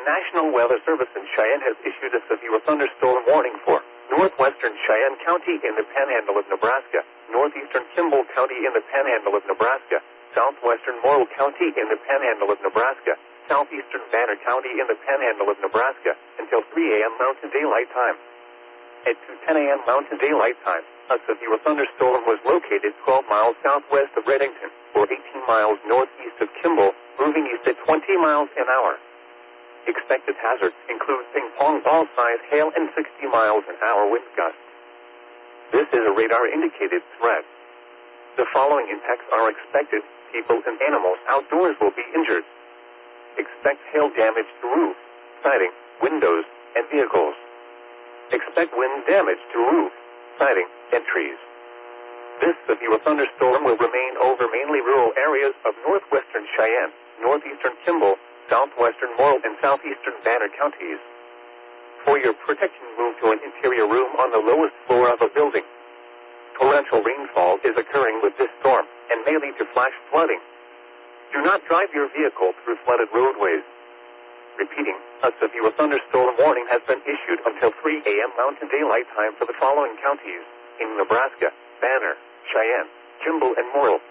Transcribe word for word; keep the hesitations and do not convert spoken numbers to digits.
National Weather Service in Cheyenne has issued a severe thunderstorm warning for northwestern Cheyenne County in the panhandle of Nebraska, northeastern Kimball County in the panhandle of Nebraska, southwestern Morrill County in the panhandle of Nebraska, southeastern Banner County in the panhandle of Nebraska, until three a.m. Mountain Daylight Time. At two ten a.m. Mountain Daylight Time, a severe thunderstorm was located twelve miles southwest of Redington, or eighteen miles northeast of Kimball, moving east at twenty miles an hour. Expected hazards include ping-pong ball-sized hail and sixty miles an hour wind gusts. This is a radar-indicated threat. The following impacts are expected. People and animals outdoors will be injured. Expect hail damage to roof, siding, windows, and vehicles. Expect wind damage to roof, siding, and trees. This severe thunderstorm will remain over mainly rural areas of northwestern Cheyenne, northeastern Kimball, southwestern Morrill, and southeastern Banner counties. For your protection, move to an interior room on the lowest floor of a building. Torrential rainfall is occurring with this storm and may lead to flash flooding. Do not drive your vehicle through flooded roadways. Repeating, a severe thunderstorm warning has been issued until three a.m. Mountain Daylight Time for the following counties in Nebraska: Banner, Cheyenne, Kimball, and Morrill.